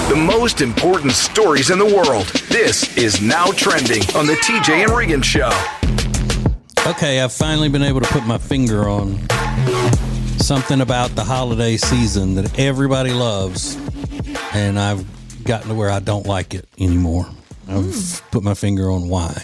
The most important stories in the world. This is Now Trending on the TJ and Regan Show. Okay, I've finally been able to put my finger on something about the holiday season that everybody loves, and I've gotten to where I don't like it anymore. I've put my finger on why.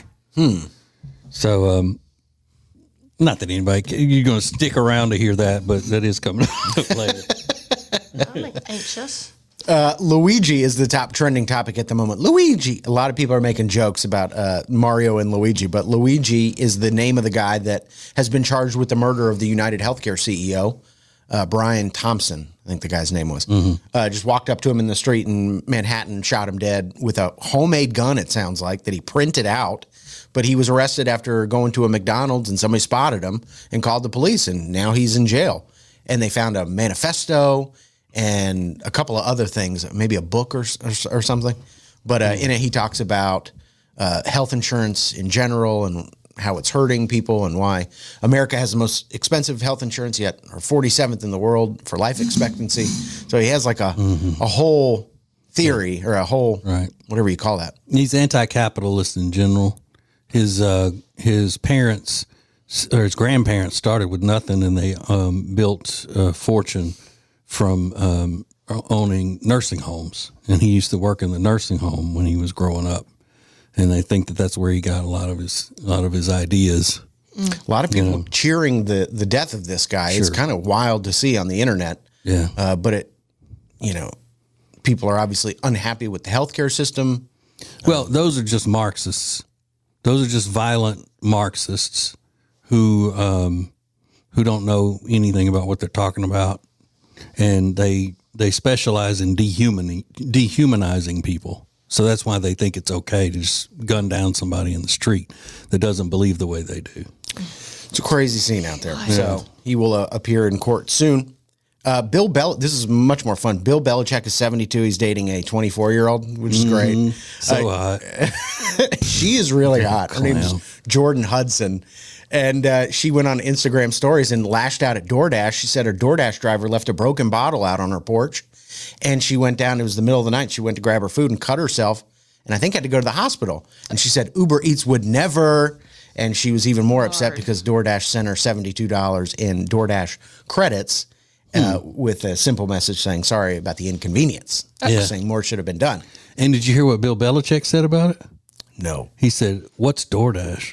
So, not that you're going to stick around to hear that, but that is coming up later. I'm anxious. Luigi is the top trending topic at the moment. Luigi. A lot of people are making jokes about Mario and Luigi, but Luigi is the name of the guy that has been charged with the murder of the United Healthcare CEO, Brian Thompson, I think the guy's name was. Just walked up to him in the street in Manhattan, shot him dead with a homemade gun, it sounds like, that he printed out. But he was arrested after going to a McDonald's and somebody spotted him and called the police, and now he's in jail. And they found a manifesto and a couple of other things, maybe a book or something. But in it, he talks about health insurance in general and how it's hurting people and why America has the most expensive health insurance, yet are 47th in the world for life expectancy. So he has like a whole theory or a whole, whatever you call that. He's anti-capitalist in general. His parents or his grandparents started with nothing, and they built a fortune from owning nursing homes. And he used to work in the nursing home when he was growing up. And I think that that's where he got a lot of his ideas. A lot of people cheering the death of this guy. It's kind of wild to see on the internet. Yeah. But people are obviously unhappy with the healthcare system. Well, those are just Marxists. Those are just violent Marxists who don't know anything about what they're talking about, and they specialize in dehumanizing people. So that's why they think it's okay to just gun down somebody in the street that doesn't believe the way they do. It's a crazy scene out there. So he will appear in court soon. This is much more fun. Bill Belichick is 72. He's dating a 24-year-old, which is great. So hot. She is really hot. Her name is Jordan Hudson. And she went on Instagram stories and lashed out at DoorDash. She said her DoorDash driver left a broken bottle out on her porch. And she went down. It was the middle of the night. She went to grab her food and cut herself. And I think had to go to the hospital. And she said Uber Eats would never. And she was even more upset because DoorDash sent her $72 in DoorDash credits. With a simple message saying, sorry about the inconvenience. Saying more should have been done. And did you hear what Bill Belichick said about it? No. He said, what's DoorDash?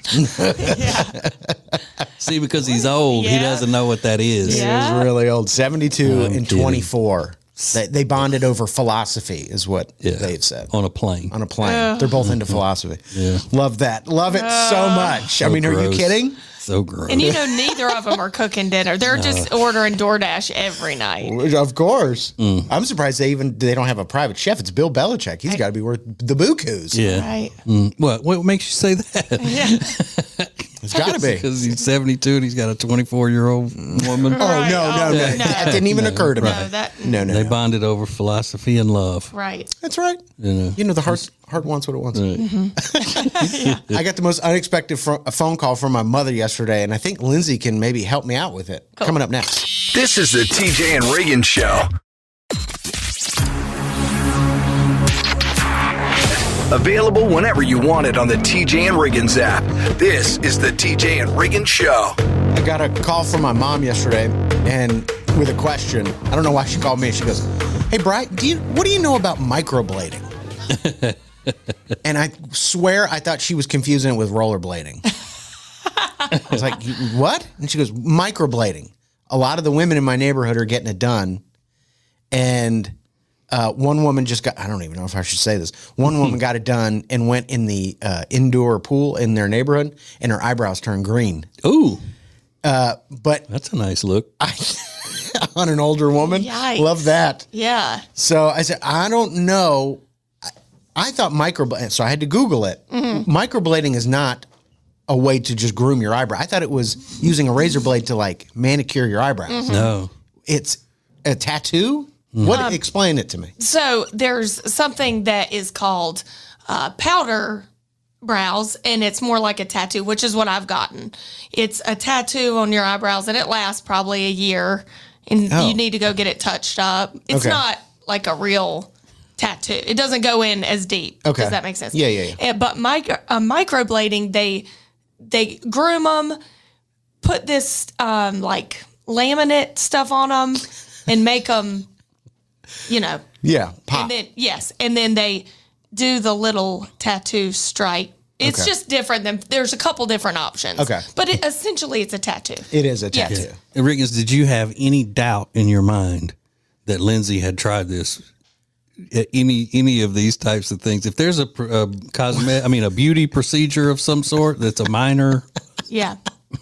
See, because he's old, he doesn't know what that is. Yeah. He's really old. 72 and 24. They bonded over philosophy is what they've said. On a plane. They're both into philosophy. Yeah. Love that. Love it so much. So I mean, gross. Are you kidding? So gross. And neither of them are cooking dinner. They're just ordering DoorDash every night. Of course. I'm surprised they don't have a private chef. It's Bill Belichick. He's got to be worth the bukus. Yeah. Right. What makes you say that? Yeah. It's got to be. Because he's 72 and he's got a 24-year-old woman. Oh, no. That didn't even occur to me. No. They bonded over philosophy and love. Right. That's right. The heart wants what it wants. Right. Mm-hmm. I got the most unexpected phone call from my mother yesterday, and I think Lindsay can maybe help me out with it. Cool. Coming up next. This is the TJ and Regan Show. Available whenever you want it on the TJ and Regan's app. This is the TJ and Regan Show. I got a call from my mom yesterday, and with a question. I don't know why she called me. She goes, "Hey, Brian, what do you know about microblading?" And I swear I thought she was confusing it with rollerblading. I was like, "What?" And she goes, "Microblading. A lot of the women in my neighborhood are getting it done, and." One woman just got, I don't even know if I should say this. One woman got it done and went in the indoor pool in their neighborhood, and her eyebrows turned green. Ooh. But that's a nice look. On an older woman. Yikes. Love that. Yeah. So I said, I don't know. I thought microblading, so I had to Google it. Mm-hmm. Microblading is not a way to just groom your eyebrow. I thought it was using a razor blade to like manicure your eyebrows. Mm-hmm. No. It's a tattoo? What? Explain it to me. So there's something that is called powder brows, and it's more like a tattoo, which is what I've gotten. It's a tattoo on your eyebrows, and it lasts probably a year, and you need to go get it touched up. It's not like a real tattoo. It doesn't go in as deep. Okay. Does that make sense? Yeah. But microblading, they groom them, put this like laminate stuff on them, and make them, Pop. And then they do the little tattoo stripe. It's just different than, there's a couple different options. Okay. But essentially it's a tattoo. It is a tattoo. Yes. And Riggins, did you have any doubt in your mind that Lindsay had tried this? Any of these types of things? If there's a beauty procedure of some sort that's a minor, Yeah.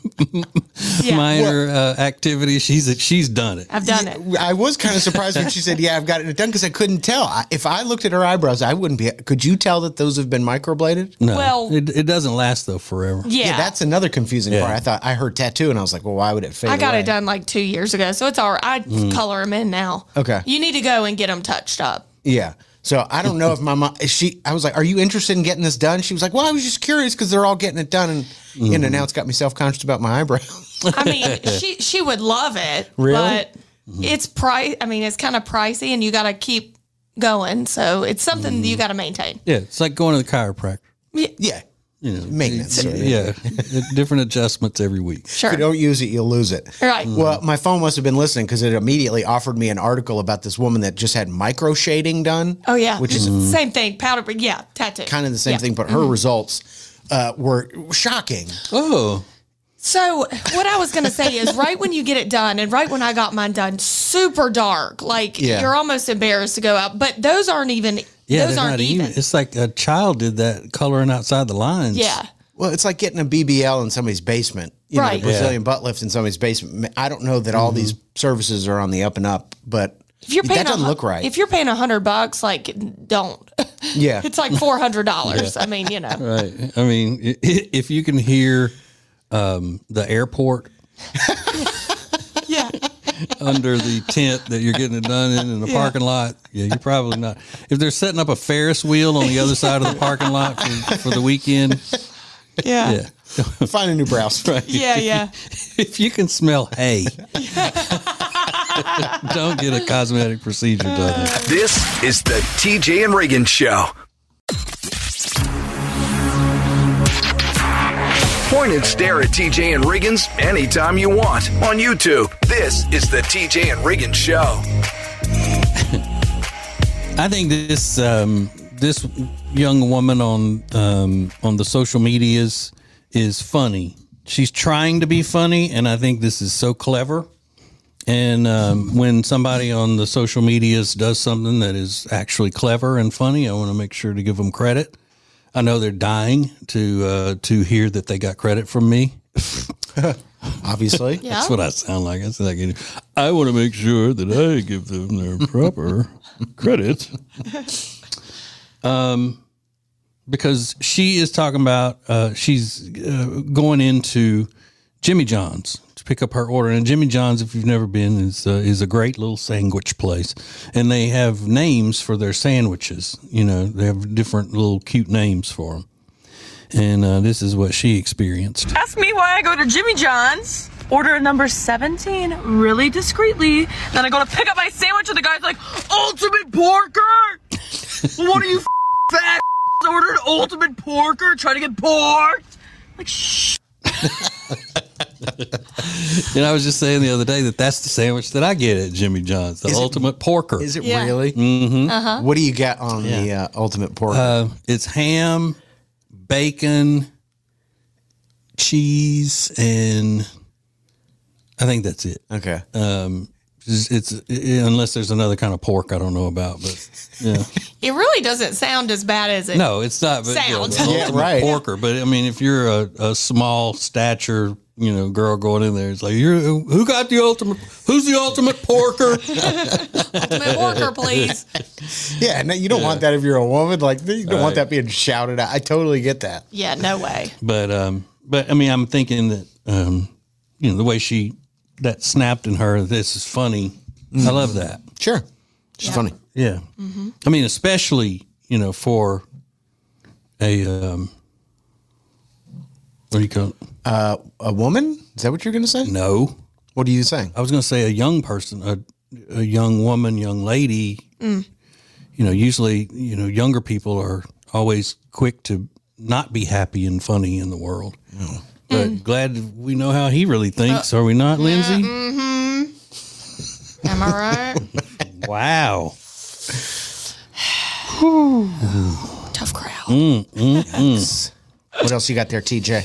minor activity, she's done it. I've done it. I was kind of surprised when she said, "Yeah, I've got it done," because I couldn't tell. If I looked at her eyebrows, I wouldn't be. Could you tell that those have been microbladed? No, Well- it doesn't last though forever. Yeah. That's another confusing Yeah. part. I heard tattoo, and I was like, "Well, why would it fade I got away? it done like 2 years ago, so it's all right. I color them in now. Okay. You need to go and get them touched up. Yeah. So I don't know if my mom. I was like, "Are you interested in getting this done?" She was like, "Well, I was just curious because they're all getting it done, and now it's got me self conscious about my eyebrows." I mean, she would love it. Really? But it's it's kind of pricey, and you got to keep going. So it's something you got to maintain. Yeah, it's like going to the chiropractor. Yeah. Maintenance. Yeah, different adjustments every week. Sure. If you don't use it, you'll lose it. Right. Well, my phone must have been listening because it immediately offered me an article about this woman that just had micro shading done. Oh, yeah. Which is same thing. Powder, but yeah, tattoo. kind of the same Yeah. thing, but her results were shocking. Oh, So what I was going to say is right when you get it done and right when I got mine done, super dark, like you're almost embarrassed to go out, but those aren't even, yeah, those they're aren't not even. It's like a child did that coloring outside the lines. Yeah. Well, it's like getting a BBL in somebody's basement. You know, Right. the Brazilian butt lift in somebody's basement. I don't know that all these services are on the up and up, but If you're paying that doesn't look right. If you're paying $100, like don't. Yeah. It's like $400. I mean, Right. I mean, if you can hear the airport Yeah. under the tent that you're getting it done in the parking lot, yeah, you're probably not. If they're setting up a Ferris wheel on the other side of the parking lot for the weekend, Yeah. yeah. Find a new browse. Right. Yeah. If you can smell hay, don't get a cosmetic procedure done. This is the TJ and Reagan Show. Point and stare at TJ and Riggins anytime you want on YouTube. This is the TJ and Riggins Show. I think this this young woman on the social medias is funny. She's trying to be funny, and I think this is so clever. And when somebody on the social medias does something that is actually clever and funny, I want to make sure to give them credit. I know they're dying to hear that they got credit from me. Obviously. Yeah. That's what I sound like. I want to make sure that I give them their proper credit. Because she is talking about she's going into Jimmy John's to pick up her order. And Jimmy John's, if you've never been, is a great little sandwich place. And they have names for their sandwiches. You know, they have different little cute names for them. And this is what she experienced. Ask me why I go to Jimmy John's, order number 17 really discreetly. Then I go to pick up my sandwich and the guy's like, ultimate porker? What are you fat ordered ultimate porker? Trying to get porked? Like, shh. And I was just saying the other day that's the sandwich that I get at Jimmy John's, the ultimate porker. Is it Yeah. really? Mm-hmm. What do you get on the ultimate pork? It's ham, bacon, cheese, and I think that's it. Okay. It's unless there's another kind of pork I don't know about, but yeah. It really doesn't sound as bad as it. No, it's not. But, Sounds. the Yeah, ultimate right. porker. But I mean, if you're a small stature, girl going in there, it's like who got the ultimate? Who's the ultimate porker? Ultimate porker, please. Yeah, no, you don't want that if you're a woman. Like you don't want that being shouted out. I totally get that. Yeah, no way. But I mean, I'm thinking that the way that snapped in her. This is funny. I love that. Sure. It's funny. Yeah. I mean, especially, for a, what do you call it? A woman? Is that what you're going to say? No. What are you saying? I was going to say a young person, a young woman, young lady, usually, younger people are always quick to not be happy and funny in the world. But glad we know how he really thinks. Are we not, Lindsay? Am I right? Wow. Tough crowd. What else you got there, TJ?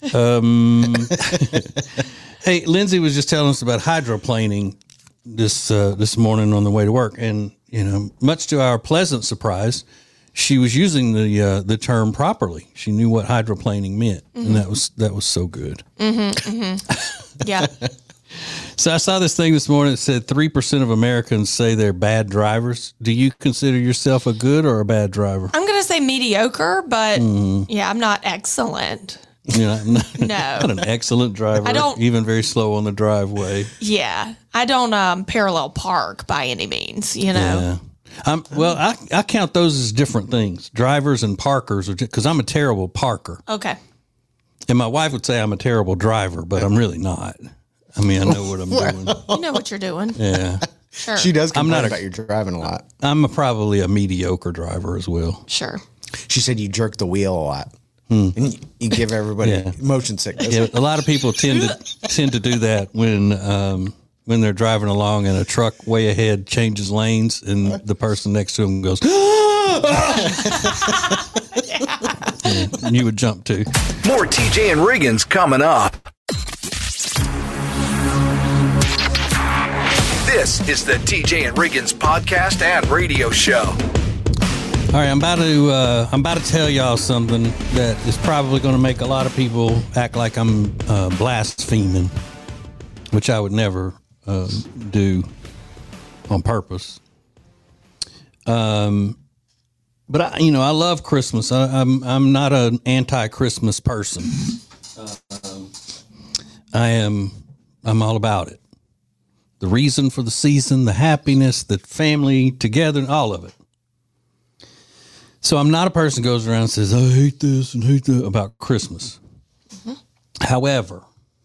Hey, Lindsay was just telling us about hydroplaning this morning on the way to work, and much to our pleasant surprise, she was using the term properly. She knew what hydroplaning meant, and that was so good. Yeah. So I saw this thing this morning that said 3% of Americans say they're bad drivers. Do you consider yourself a good or a bad driver? I'm going to say mediocre, but yeah, I'm not excellent. Not No. an excellent driver. I don't- even very slow on the driveway. Yeah. I don't parallel park by any means, Yeah. I count those as different things. Drivers and parkers, because I'm a terrible parker. Okay. And my wife would say I'm a terrible driver, but I'm really not. I mean, I know what I'm doing. You know what you're doing. Yeah. Sure. She does complain not a- about your driving a lot. I'm probably a mediocre driver as well. Sure. She said you jerk the wheel a lot. And you give everybody Yeah. motion sickness. Yeah, a lot of people tend to do that when they're driving along and a truck way ahead changes lanes and the person next to them goes, yeah, and you would jump too. More TJ and Riggins coming up. This is the TJ and Riggins podcast and radio show. All right, I'm about to tell y'all something that is probably going to make a lot of people act like I'm blaspheming, which I would never do on purpose. But I love Christmas. I'm not an anti-Christmas person. I'm all about it. The reason for the season, the happiness, the family together, all of it. So I'm not a person who goes around and says, I hate this and hate that about Christmas. However,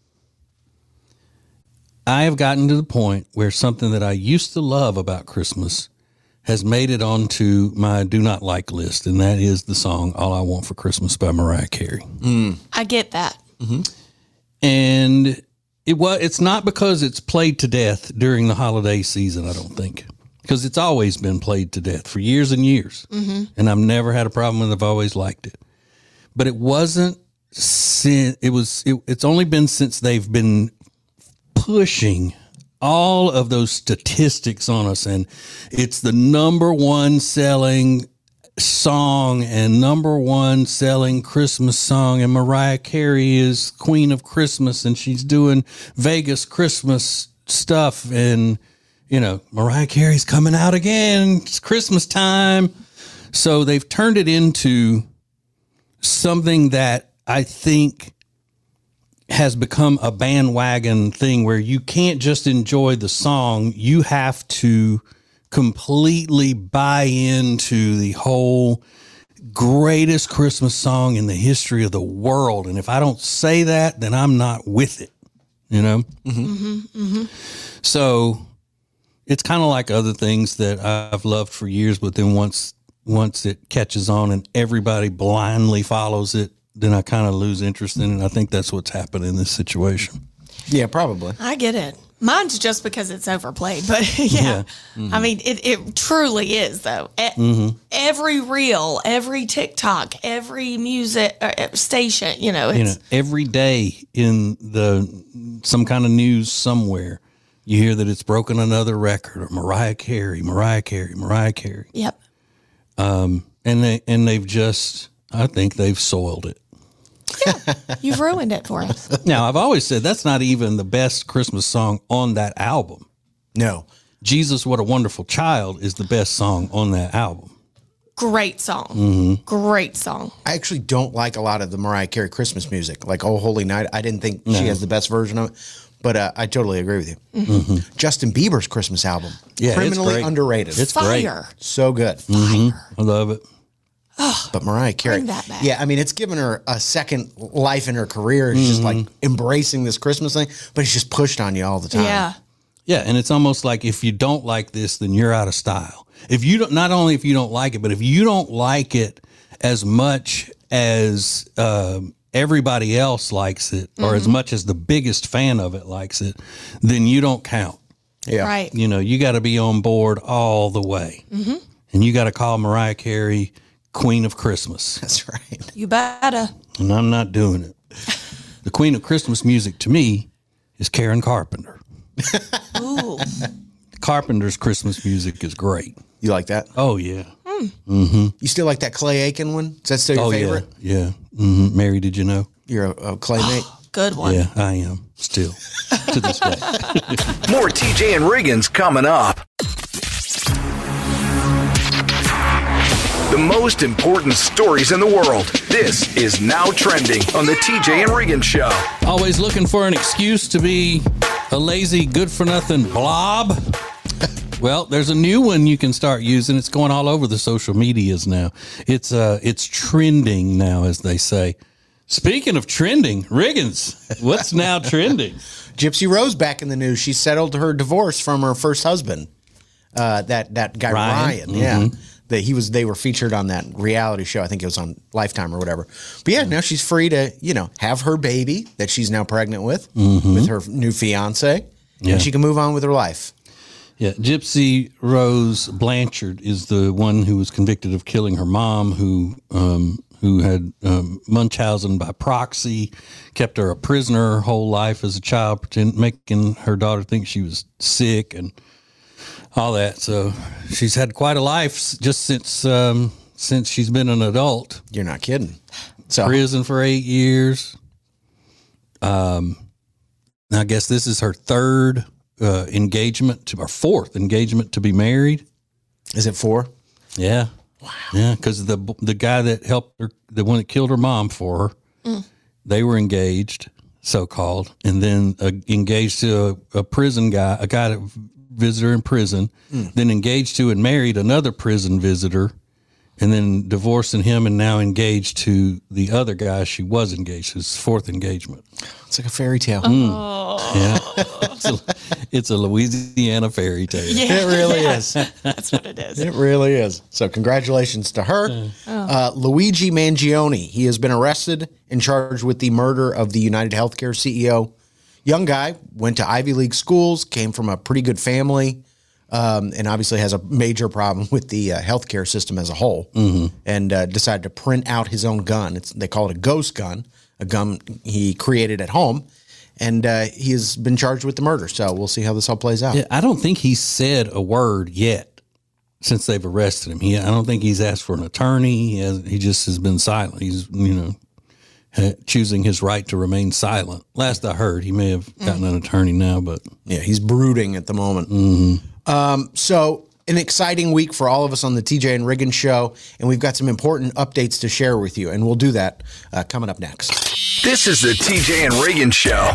I have gotten to the point where something that I used to love about Christmas has made it onto my do not like list, and that is the song All I Want for Christmas by Mariah Carey. I get that. And it's not because it's played to death during the holiday season, I don't think. Because it's always been played to death for years and years. And I've never had a problem with it. I've always liked it. But it wasn't it's only been since they've been pushing all of those statistics on us, and it's the number one selling song and number one selling Christmas song, and Mariah Carey is Queen of Christmas, and she's doing Vegas Christmas stuff, and Mariah Carey's coming out again. It's Christmas time. So they've turned it into something that I think has become a bandwagon thing where you can't just enjoy the song. You have to completely buy into the whole greatest Christmas song in the history of the world. And if I don't say that, then I'm not with it, So it's kind of like other things that I've loved for years, but then once it catches on and everybody blindly follows it, then I kind of lose interest in it. I think that's what's happened in this situation. Yeah, probably. I get it. Mine's just because it's overplayed, but yeah. I mean, it truly is, though. Every reel, every TikTok, every music station, it's Every day in some kind of news somewhere, you hear that it's broken another record, or Mariah Carey. Yep. And they've just, I think they've soiled it. You've ruined it for us. Now, I've always said that's not even the best Christmas song on that album. No. Jesus, What a Wonderful Child is the best song on that album. Great song. Great song. I actually don't like a lot of the Mariah Carey Christmas music, like Oh Holy Night. I didn't think she has the best version of it, but I totally agree with you. Justin Bieber's Christmas album, Yeah, criminally it's great. underrated. It's great. Fire. So good. I love it. But Mariah Carey, Bring that back. yeah, I mean, it's given her a second life in her career. It's just like embracing this Christmas thing, but it's just pushed on you all the time. Yeah. Yeah, and it's almost like if you don't like this, then you're out of style. If you don't, not only if you don't like it, but if you don't like it as much as everybody else likes it, or as much as the biggest fan of it likes it, then you don't count. Yeah. Right. You know, you got to be on board all the way. And you got to call Mariah Carey Queen of Christmas. That's right. You better. And I'm not doing it. The Queen of Christmas music to me is Karen Carpenter. Ooh. Carpenter's Christmas music is great. You like that? Oh, yeah. You still like that Clay Aiken one? Is that still your favorite? Yeah. Mary, did you know? You're a Claymate? Good one. Yeah, I am still to this day. More TJ and Riggins coming up. The most important stories in the world. This is Now Trending on the TJ and Riggins Show. Always looking for an excuse to be a lazy, good-for-nothing blob. Well, there's a new one you can start using. It's going all over the social medias now. It's trending now, as they say. Speaking of trending, Riggins, what's now trending? Gypsy Rose back in the news. She settled her divorce from her first husband, that guy Ryan. Yeah, they were featured on that reality show. I think it was on Lifetime or whatever. But yeah, now she's free to have her baby that she's now pregnant with her new fiance, and she can move on with her life. Yeah, Gypsy Rose Blanchard is the one who was convicted of killing her mom, who had Munchausen by proxy, kept her a prisoner her whole life as a child, making her daughter think she was sick and all that. So she's had quite a life just since she's been an adult. You're not kidding. So prison for 8 years. I guess this is her third engagement or fourth engagement to be married. Is it 4? Yeah. Wow. Yeah, because the guy that helped her, the one that killed her mom for her, they were engaged, so-called, and then engaged to a prison guy, a guy that visitor in prison, then engaged to and married another prison visitor, and then divorcing him and now engaged to the other guy she was engaged to. His fourth engagement. It's like a fairy tale. Yeah. It's a Louisiana fairy tale. Yeah, It really is. That's what it is. It really is. So congratulations to her. Luigi Mangione, he has been arrested and charged with the murder of the United Healthcare CEO. Young guy, went to Ivy League schools, came from a pretty good family, and obviously has a major problem with the healthcare system as a whole, and decided to print out his own gun. They call it a ghost gun, a gun he created at home. And he has been charged with the murder. So we'll see how this all plays out. Yeah, I don't think he said a word yet since they've arrested him. I don't think he's asked for an attorney. He just has been silent. He's, choosing his right to remain silent. Last I heard, he may have gotten an attorney now, but yeah, he's brooding at the moment. So an exciting week for all of us on the TJ and Riggins Show, and we've got some important updates to share with you, and we'll do that coming up next. This is the TJ and Riggins Show.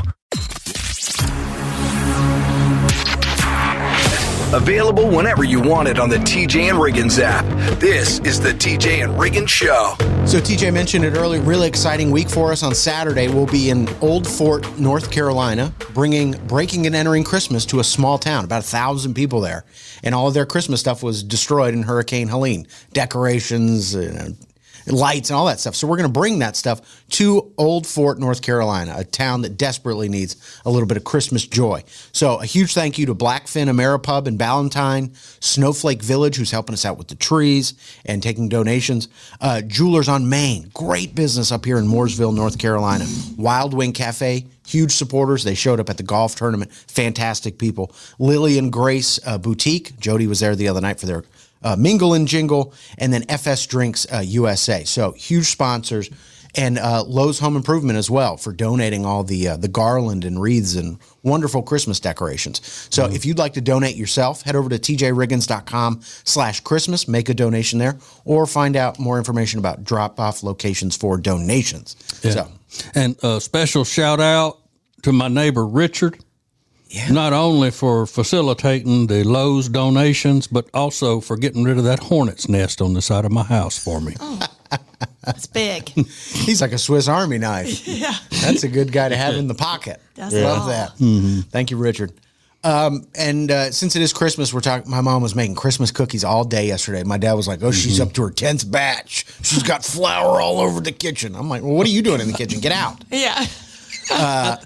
Available whenever you want it on the TJ and Riggins app. This is the TJ and Riggins Show. So TJ mentioned it earlier, really exciting week for us. On Saturday, we'll be in Old Fort, North Carolina, breaking and entering Christmas to a small town, about 1,000 people there. And all of their Christmas stuff was destroyed in Hurricane Helene. Decorations, lights and all that stuff. So we're going to bring that stuff to Old Fort, North Carolina, a town that desperately needs a little bit of Christmas joy. So a huge thank you to Blackfin Ameripub in Ballantyne, Snowflake Village, who's helping us out with the trees and taking donations, Jewelers on Main, great business up here in Mooresville, North Carolina, Wild Wing Cafe, huge supporters. They showed up at the golf tournament. Fantastic people. Lily and Grace Boutique. Jody was there the other night for their Mingle and Jingle, and then FS Drinks USA. So huge sponsors, and Lowe's Home Improvement as well for donating all the garland and wreaths and wonderful Christmas decorations. So if you'd like to donate yourself, head over to tjriggins.com/Christmas, make a donation there, or find out more information about drop-off locations for donations. yeah. So, And a special shout out to my neighbor Richard. Yeah. Not only for facilitating the Lowe's donations, but also for getting rid of that hornet's nest on the side of my house for me. That's big. he's like a Swiss Army knife. Yeah. That's a good guy to have in the pocket. That's Love all. that. Thank you, Richard. And since it is Christmas, my mom was making Christmas cookies all day yesterday. My dad was like, "Oh, she's up to her 10th batch. She's got flour all over the kitchen." I'm like, "Well, what are you doing in the kitchen? Get out." Yeah. I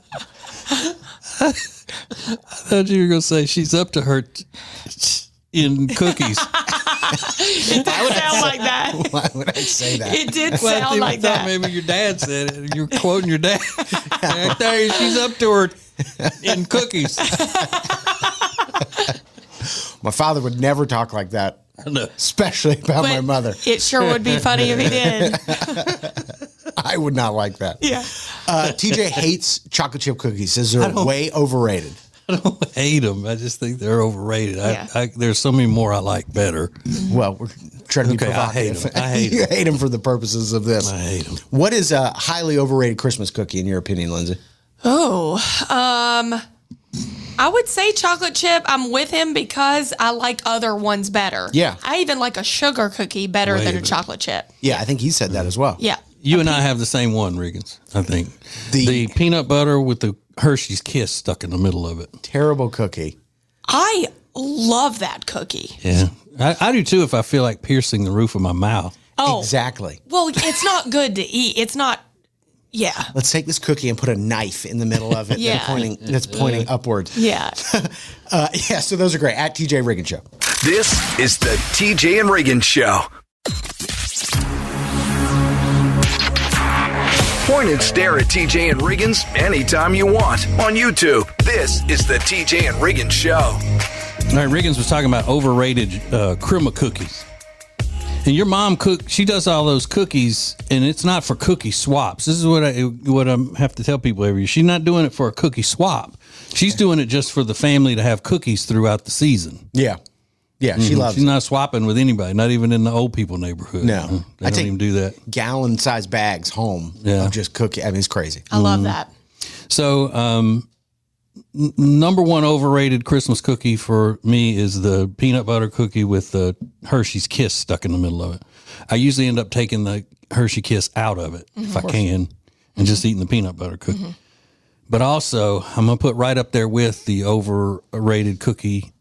thought you were going to say she's up to her in cookies. It did sound like that. Why would I say that? It did sound like I thought that. maybe your dad said it. You're quoting your dad. I tell you, she's up to her in cookies. My father would never talk like that, know. especially about my But mother. It sure would be funny if he did. I would not like that. Yeah. TJ hates chocolate chip cookies. Says they're way overrated. I don't hate them. I just think they're overrated. Yeah. There's so many more I like better. Well, we're trying to be Okay, I hate provocative. 'em. I hate You hate them for the purposes of this. I hate them. What is a highly overrated Christmas cookie in your opinion, Lindsay? Oh, I would say chocolate chip. I'm with him because I like other ones better. Yeah. I even like a sugar cookie better Wait a than a minute. chocolate chip. Yeah, I think he said that as well. Yeah. You and I have the same one, Riggins, I think. The- The peanut butter with the Hershey's Kiss stuck in the middle of it. Terrible cookie. I love that cookie. Yeah. I do too if I feel like piercing the roof of my mouth. Oh, Exactly. well, it's not good to eat. It's not. Yeah. Let's take this cookie and put a knife in the middle of it Yeah. that's pointing upward. Yeah. Yeah, so those are great. At TJ Riggin Show. This is the TJ and Reagan Show. Point and stare at TJ and Reagan's anytime you want on YouTube. This is the TJ and Reagan Show. All right, Riggins was talking about overrated crema cookies. And your mom she does all those cookies, and it's not for cookie swaps. This is what I have to tell people every year. She's not doing it for a cookie swap. She's doing it just for the family to have cookies throughout the season. Yeah. Yeah, she loves She's it. not swapping with anybody, not even in the old people neighborhood. No. They I don't take- even do that. Gallon-sized bags home Yeah. of just cookie. I mean, it's crazy. I love that. So, number one overrated Christmas cookie for me is the peanut butter cookie with the Hershey's Kiss stuck in the middle of it. I usually end up taking the Hershey Kiss out of it if I can and just eating the peanut butter cookie. But also, I'm going to put right up there with the overrated cookie,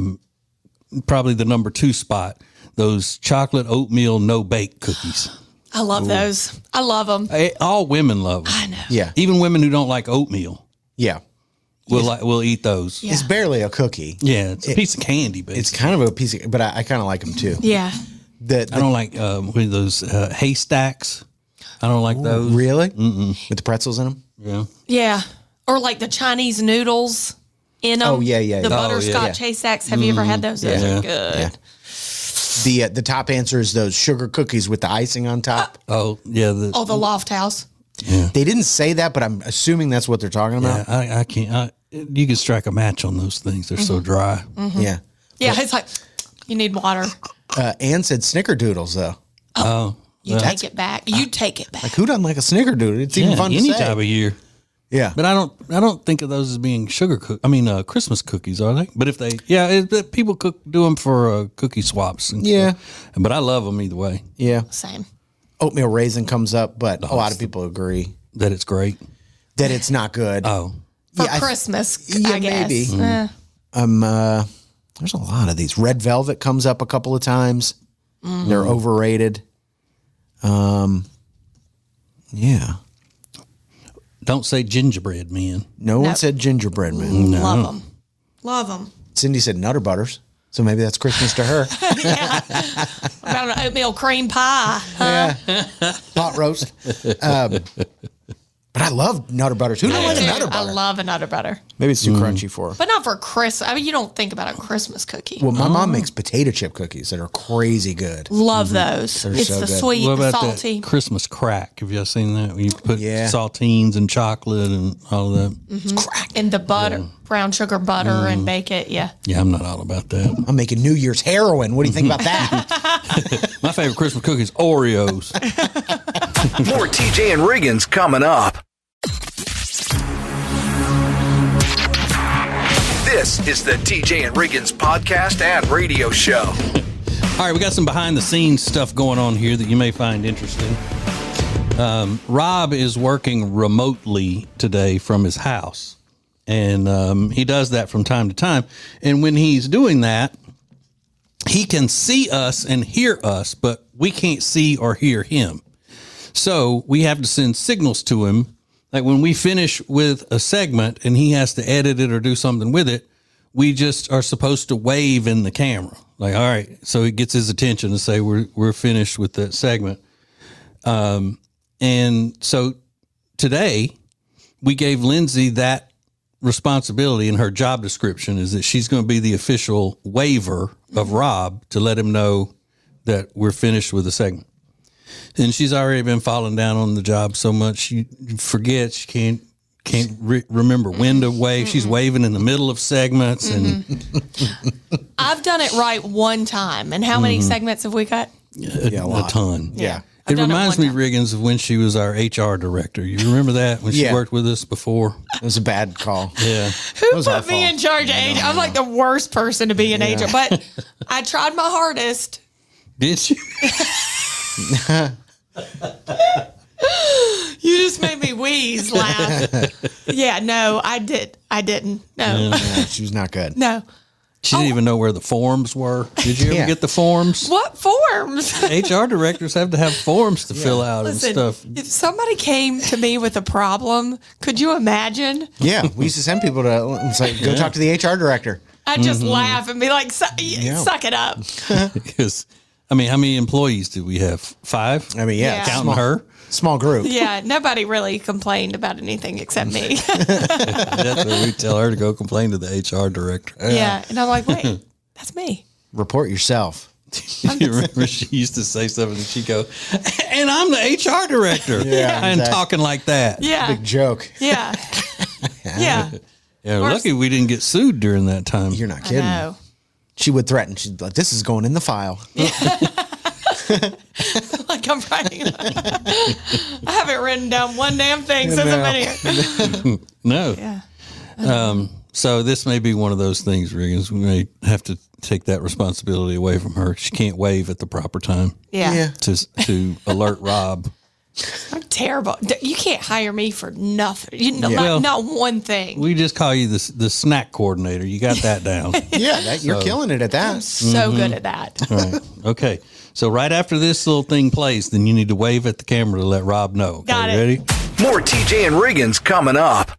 probably the number 2 spot, those chocolate oatmeal no-bake cookies. I love those. I love them. All women love them. I know. Yeah. Even women who don't like oatmeal Yeah. will eat those. Yeah. It's barely a cookie. Yeah, it's a piece of candy, basically. It's kind of a piece of, but I kind of like them too. Yeah. The I don't like with those haystacks. I don't like those. Really? With the pretzels in them? Yeah. Yeah. Or like the Chinese noodles in them. Oh, yeah. The yeah. butterscotch haystacks. Have you ever had those? Those Yeah. are good. Yeah. The top answer is those sugar cookies with the icing on top. Oh yeah. Oh, the Loft House. They didn't say that, but I'm assuming that's what they're talking about. I can't. You can strike a match on those things. They're so dry. Yeah. Yeah, it's like you need water. Ann said snickerdoodles, though. Oh, You take it back. You take it back. Like, who doesn't like a snickerdoodle? It's even fun to any say. time of year. Yeah. But I don't think of those as being Christmas cookies, are they? But if they, people do them for cookie swaps. Yeah. But I love them either way. Yeah. Same. Oatmeal raisin comes up, but a lot of people agree That it's great. that it's not good. Oh, For Yeah, Christmas, yeah, I guess. maybe. Eh. There's a lot of these. Red Velvet comes up a couple of times. They're overrated. Yeah. don't say gingerbread men. No one No. said gingerbread man. Love them. Love them. Cindy said Nutter Butters. So maybe that's Christmas to her. About an oatmeal cream pie. Huh? Pot roast. But I love Nutter Butters. Who doesn't like a Dude, Nutter I Butter? love a Nutter Butter. Maybe it's too crunchy for her. But not for Christmas. I mean, you don't think about a Christmas cookie. Well, my mom makes potato chip cookies that are crazy good. Love those. It's so the good. sweet, What the about salty. that Christmas crack? Have y'all seen that? When you put Yeah. saltines and chocolate and all of that. It's crack. And the butter, brown sugar butter, and bake it. Yeah. Yeah, I'm not all about that. I'm making New Year's heroin. What do you think about that? My favorite Christmas cookie is Oreos. More TJ and Riggins coming up. This is the TJ and Riggins podcast and radio show. All right, we got some behind the scenes stuff going on here that you may find interesting. Rob is working remotely today from his house. And he does that from time to time. And when he's doing that, he can see us and hear us, but we can't see or hear him. So we have to send signals to him. Like when we finish with a segment and he has to edit it or do something with it, we just are supposed to wave in the camera. Like, all right. So it gets his attention to say we're finished with that segment. And so today we gave Lindsay that responsibility, in her job description is that she's going to be the official waiver of Rob to let him know that we're finished with the segment. And she's already been falling down on the job so much she forgets. She can't remember when to wave. She's waving in the middle of segments. And I've done it right one time. And how many segments have we got? a ton. Yeah. It reminds me, time. Riggins, of when she was our HR director. You remember that when she worked with us before? It was a bad call. Yeah. Who put me in charge of HR? I'm like the worst person to be in HR, but I tried my hardest. Did you? You just made me wheeze laugh. Yeah, no, I didn't. No. Yeah, she was not good. No. She didn't even know where the forms were. Did you ever get the forms? What forms? HR directors have to have forms to fill out and stuff. If somebody came to me with a problem, could you imagine? Yeah, we used to send people to say, go talk to the HR director. I'd just laugh and be like, suck it up. Because, I mean, how many employees do we have? 5? I mean, Yeah. Counting her? Small group. Yeah, nobody really complained about anything except me. That's what we tell her to go complain to the HR director. Yeah, and I'm like, wait, that's me. Report yourself. You remember she used to say something and she'd go, and I'm the HR director. Yeah, And exactly. talking like that. Yeah, Big joke. yeah, yeah. Yeah, lucky we didn't get sued during that time. You're not I kidding. know. She would threaten. She'd be like, this is going in the file. Like I'm writing. I haven't written down one damn thing since I've been here. No. Yeah. So this may be one of those things, Riggins. We may have to take that responsibility away from her. She can't wave at the proper time Yeah. to alert Rob. I'm terrible. You can't hire me for nothing. You know, Well, not one thing. We just call you the snack coordinator. You got that down. Yeah, you're killing it at that. So good at that. All right. Okay. So right after this little thing plays, then you need to wave at the camera to let Rob know. Okay, Got it. Ready? More TJ and Riggins coming up.